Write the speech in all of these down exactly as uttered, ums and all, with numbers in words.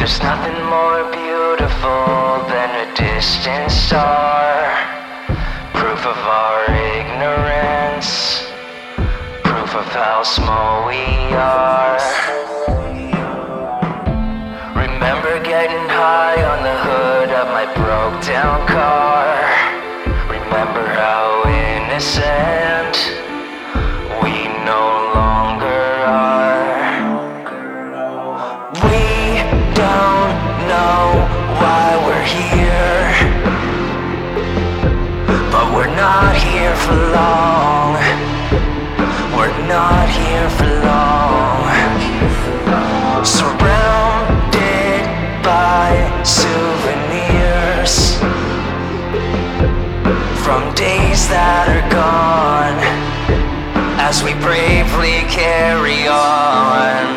There's nothing more beautiful than a distant star, proof of our ignorance, proof of how small we are. Remember getting high on the hood of my broke down car. Remember how innocent we no longer are. We don't know why we're here, but we're not here for long. We're not here for long. Surrounded by souvenirs from days that are gone, as we bravely carry on.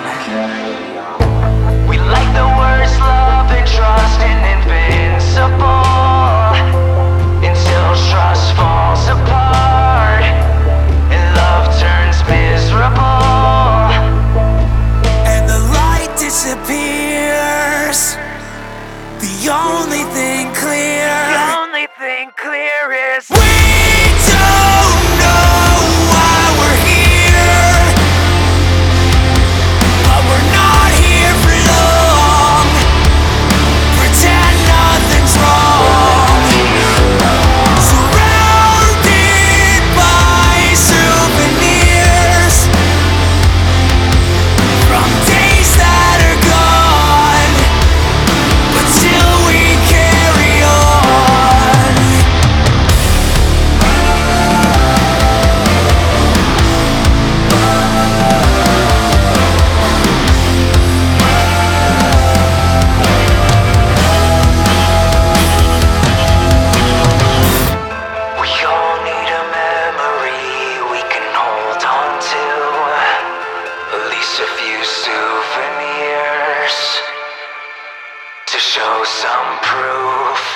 We like the words love and trust and invincible, until trust falls apart and love turns miserable, and the light disappears. The only thing clear, the only thing clear is we don't know why we're here, but we're not here for long. Pretend nothing's wrong. Surrounded by souvenirs from days that are gone, but still we carry on. We all need a memory we can hold on to, at least a few souvenirs to show some proof